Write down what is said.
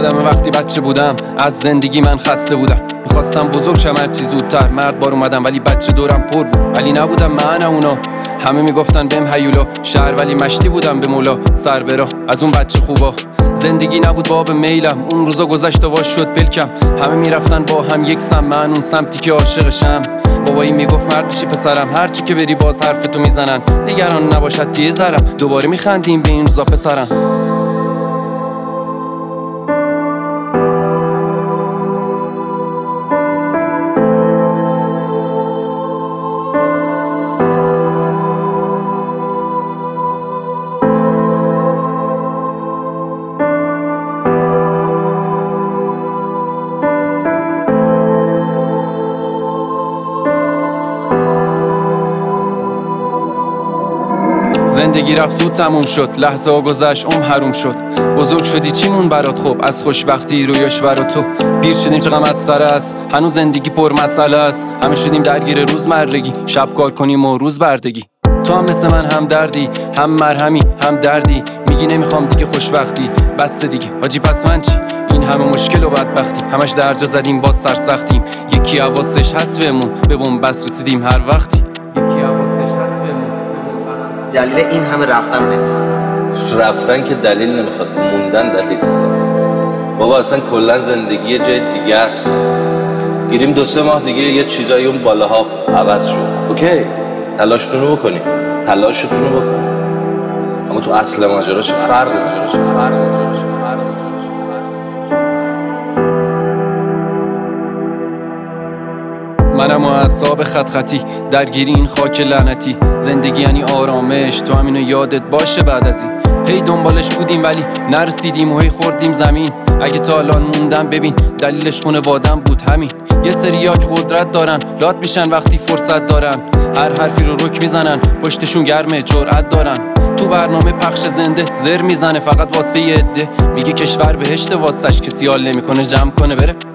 یادم وقتی بچه بودم از زندگی من خسته بودم، میخواستم بزرگ شم هرچی زودتر، مرد بار اومدم ولی بچه دورم پر بود، ولی نبودم من اونا، همه میگفتن بهم هیولا، شهر ولی مشتی بودم به مولا، سر برا از اون بچه خوبا، زندگی نبود باب میلم، اون روزا گذشت و واش شد پلکم، همه میرفتن با هم یک سم، من اون سمتی که عاشقشم، بابایی میگفت مرد بشی پسرم، هرچی که بری باز حرف تو میزنن، نگران نباشد تیه زرم، دوباره میخندیم به این روزا پسرم. زندگی رفت زود تموم شد، لحظه ها گذشت عمر حروم شد، بزرگ شدی چیمون برات خوب، از خوشبختی رویاش برا تو، پیر شدیم چقدر مسخره است، هنوز زندگی پر مسئله است، همه شدیم درگیر روزمرگی، شب کار کنیم و روز بردگی، تو هم مثل من هم دردی، هم مرهمی هم دردی، میگی نمیخوام دیگه خوشبختی، بس دیگه حاجی پس من چی؟ این همه مشکل و بدبختی، همش درجا زدیم باز سرسختیم، یکی حواسش هست بهمون، به بن‌بست رسیدیم هر وقتی. دلیل این همه رفتن نمیخواد، رفتن که دلیل نمیخواد، موندن دلیل. بابا اصلا کلا زندگی یه جای دیگه است، گیریم 2-3 ماه دیگه یه چیزایی اون بالاها عوض شد، اوکی تلاشتون رو بکنیم، تلاشتون رو بکنیم، اما تو اصل ماجراش فرق منم اعصاب خط خطی درگیری این خاک لعنتی، زندگی یعنی آرامش، تو همینو یادت باشه بعد از این، هی دنبالش بودیم ولی نرسیدیم و هی خوردیم زمین، اگه تا الان موندم ببین دلیلش خونوادم بود همین، یه سریا که قدرت دارن لات میشن وقتی فرصت دارن، هر حرفی رو رک میزنن پشتشون گرمه جرأت دارن، تو برنامه پخش زنده زر میزنه فقط واسه یه عده، میگه کشور بهشت واسش، کسی حال نمیکنه جمع کنه بره.